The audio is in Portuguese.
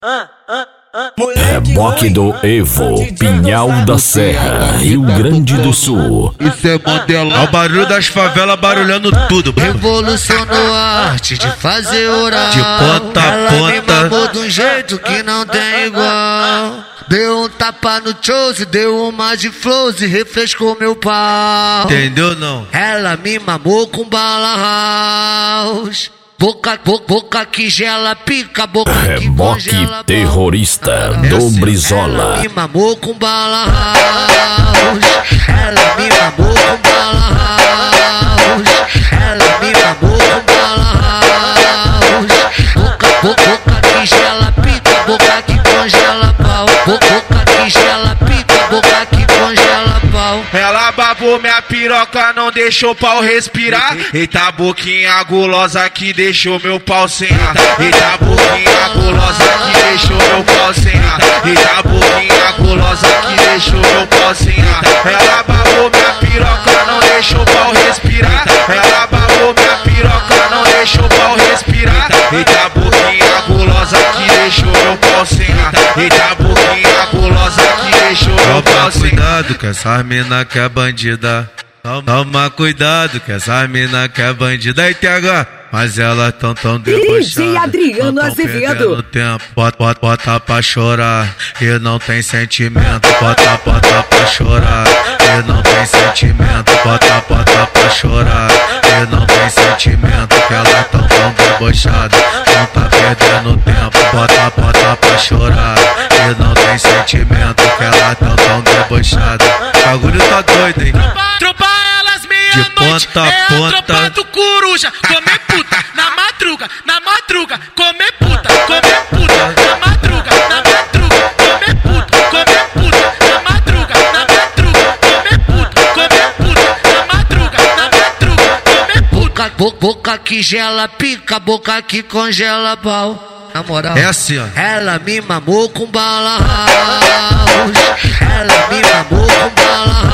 Reboque do Evo, Pinhal da Serra, Rio Grande do Sul. Isso é Mandela. É o barulho das favelas barulhando tudo. Revolucionou a arte de fazer oral. De ponta a Ela me ponta. mamou de um jeito que não tem igual. Deu um tapa no chose, deu uma de flows e refrescou meu pau. Entendeu não? Ela me mamou com bala house. Boca que gela, pica, boca que Reboque congela. terrorista do Brizola. Ela me mamou com bala house. Ela me mamou com bala house. Ela me mamou com bala house. Boca que gela, pica, boca que congela pau. Boca que gela, pica, boca que congela pau. Ela babou minha piroca, não deixou o pau respirar. Eita boquinha gulosa que deixou meu pau sem ar. Eita boquinha gulosa que deixou meu pau sem ar. Eita boquinha gulosa que deixou meu pau sem ar. Ela babou minha piroca, não deixou o pau respirar. Ela babou minha piroca, não deixou o pau respirar. Eita boquinha gulosa que deixou meu pau sem ar. Eita boquinha gulosa que deixou meu pau sem ar. Cuidado que essa mina que é bandida. Toma cuidado que essa mina que é bandida. E TH, mas ela tão debochada. DJ Adriano Azevedo. Tempo. Bota pra chorar e não tem sentimento. Bota pra chorar e não tem sentimento. Bota pra chorar e não tem sentimento. Que ela tão debochada, não tá perdendo tempo. Bota pra chorar e não tem sentimento. Que ela tão debochada. O bagulho tá doido, hein? Tropa elas De meia-noite, ponta a é a ponta. tropa do coruja. Comer puta, na madruga, comer puta, na madruga, comer puta, na madruga, comer puta, na madruga, comer puta. Boca que gela, pica, boca que congela pau. Na moral, É assim, ó. ela me mamou com bala house. Ela me mamou com bala house.